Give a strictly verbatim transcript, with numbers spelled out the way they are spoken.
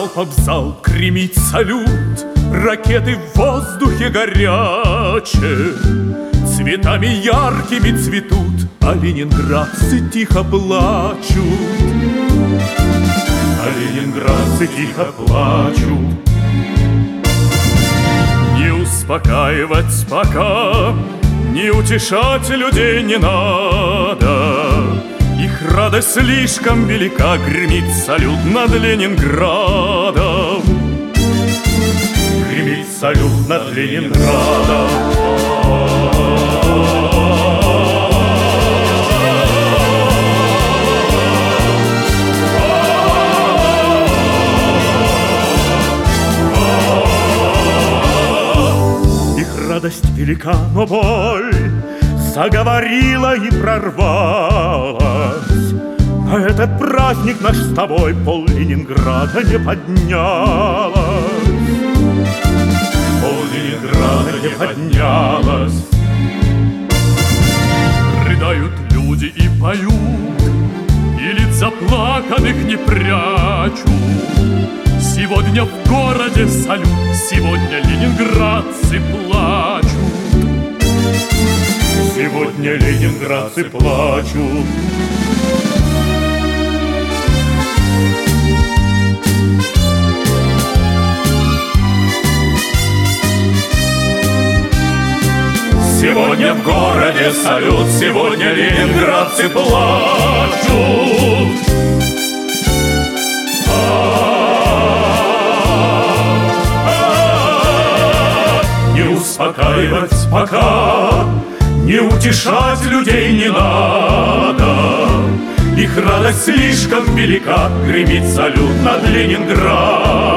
залпом залп гремит салют, ракеты в воздухе горячие цветами яркими цветут, а ленинградцы тихо плачут. А ленинградцы тихо плачут. Не успокаивать пока, не утешать людей не надо. Их радость слишком велика, гремит салют над Ленинградом. Гремит салют над Ленинградом. Их радость велика, но боль заговорила и прорвалась. А этот праздник наш с тобой пол Ленинграда не поднялась. Пол Ленинграда не поднялась. Рыдают люди и поют, и лиц заплаканных не прячут. Сегодня в городе салют, сегодня ленинградцы плачут. Сегодня ленинградцы плачут. Сегодня в городе салют, сегодня ленинградцы плачут. Не успокаивать пока, не утешать людей не надо. Их радость слишком велика, гремит салют над Ленинградом.